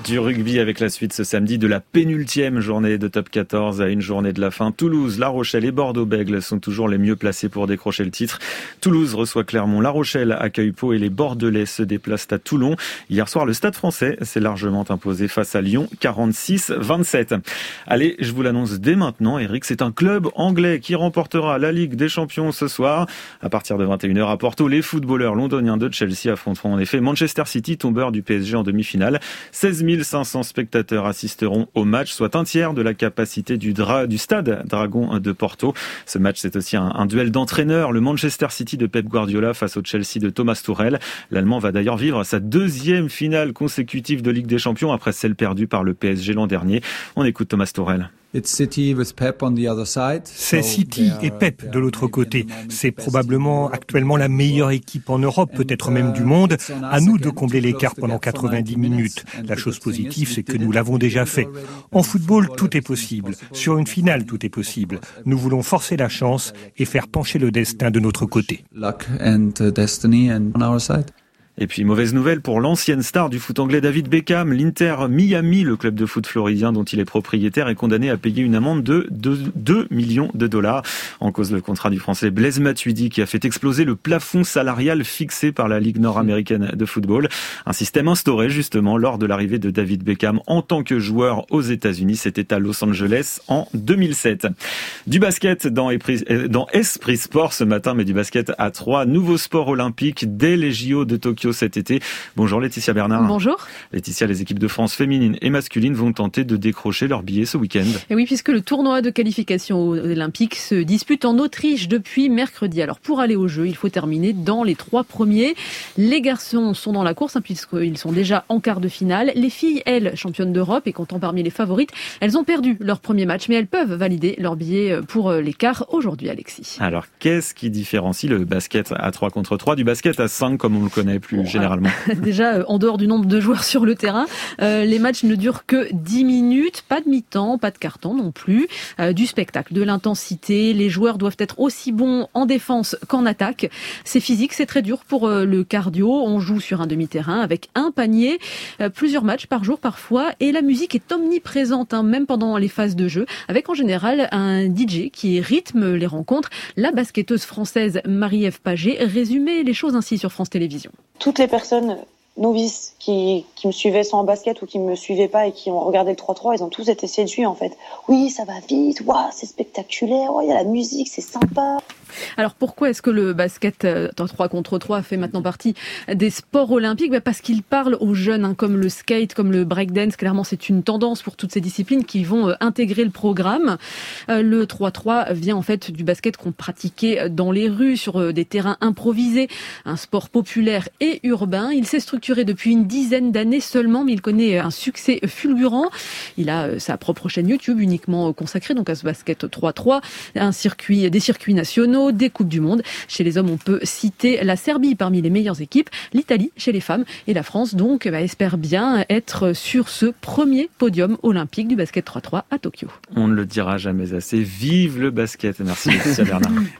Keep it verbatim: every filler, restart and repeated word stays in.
Du rugby avec la suite ce samedi de la pénultième journée de top quatorze à une journée de la fin. Toulouse, La Rochelle et Bordeaux-Bègles sont toujours les mieux placés pour décrocher le titre. Toulouse reçoit Clermont, La Rochelle accueille Pau et les Bordelais se déplacent à Toulon. Hier soir, le Stade français s'est largement imposé face à Lyon, quarante-six vingt-sept. Allez, je vous l'annonce dès maintenant, Eric, c'est un club anglais qui remportera la Ligue des Champions ce soir. À partir de vingt et une heures à Porto, les footballeurs londoniens de Chelsea affronteront en effet Manchester City, tombeur du P S G en demi-finale. seize mille cinq cents spectateurs assisteront au match, soit un tiers de la capacité du, dra- du stade Dragon de Porto. Ce match, c'est aussi un, un duel d'entraîneurs. Le Manchester City de Pep Guardiola face au Chelsea de Thomas Tuchel. L'Allemand va d'ailleurs vivre sa deuxième finale consécutive de Ligue des Champions après celle perdue par le P S G l'an dernier. On écoute Thomas Tuchel. C'est City et Pep de l'autre côté. C'est probablement actuellement la meilleure équipe en Europe, peut-être même du monde. À nous de combler l'écart pendant quatre-vingt-dix minutes. La chose positive, c'est que nous l'avons déjà fait. En football, tout est possible. Sur une finale, tout est possible. Nous voulons forcer la chance et faire pencher le destin de notre côté. Et puis, mauvaise nouvelle pour l'ancienne star du foot anglais David Beckham. L'Inter Miami, le club de foot floridien dont il est propriétaire, est condamné à payer une amende de deux millions de dollars. En cause, le contrat du français Blaise Matuidi qui a fait exploser le plafond salarial fixé par la Ligue nord-américaine de football. Un système instauré justement lors de l'arrivée de David Beckham en tant que joueur aux États-Unis. C'était à Los Angeles en deux mille sept. Du basket dans Esprit, dans Esprit Sport ce matin, mais du basket à trois nouveaux sports olympiques dès les J O de Tokyo cet été. Bonjour Laetitia Bernard. Bonjour. Laetitia, les équipes de France féminines et masculines vont tenter de décrocher leur billet ce week-end. Et oui, puisque le tournoi de qualification olympique se dispute en Autriche depuis mercredi. Alors pour aller aux Jeux, il faut terminer dans les trois premiers. Les garçons sont dans la course hein, puisqu'ils sont déjà en quart de finale. Les filles, elles, championnes d'Europe et comptant parmi les favorites, elles ont perdu leur premier match, mais elles peuvent valider leur billet pour les quarts aujourd'hui, Alexis. Alors qu'est-ce qui différencie le basket à trois contre trois du basket à cinq comme on le connaît plus bon, généralement? Déjà, en dehors du nombre de joueurs sur le terrain, euh, les matchs ne durent que dix minutes, pas de mi-temps, pas de quart-temps non plus, euh, du spectacle, de l'intensité. Les joueurs doivent être aussi bons en défense qu'en attaque. C'est physique, c'est très dur pour euh, le cardio. On joue sur un demi-terrain avec un panier, euh, plusieurs matchs par jour parfois, et la musique est omniprésente, hein, même pendant les phases de jeu, avec en général un D J qui rythme les rencontres. La basketteuse française Marie-Ève Paget résumait les choses ainsi sur France Télévisions. Toutes les personnes novices qui, qui me suivaient sans basket ou qui me suivaient pas et qui ont regardé le trois trois, ils ont tous été séduits en fait. Oui, ça va vite, waouh, c'est spectaculaire, il y a la musique, c'est sympa. Alors pourquoi est-ce que le basket en trois contre trois fait maintenant partie des sports olympiques? Bah parce qu'il parle aux jeunes, hein, comme le skate, comme le breakdance. Clairement, c'est une tendance pour toutes ces disciplines qui vont euh, intégrer le programme. Euh, le trois trois vient en fait du basket qu'on pratiquait dans les rues, sur euh, des terrains improvisés. Un sport populaire et urbain. Il s'est structuré depuis une dizaine d'années seulement, mais il connaît un succès fulgurant. Il a euh, sa propre chaîne YouTube uniquement consacrée donc à ce basket trois trois. Un circuit, des circuits nationaux, des Coupes du Monde. Chez les hommes, on peut citer la Serbie parmi les meilleures équipes, l'Italie chez les femmes et la France donc bah, espère bien être sur ce premier podium olympique du basket trois trois à Tokyo. On ne le dira jamais assez. Vive le basket. Merci Laetitia Bernard.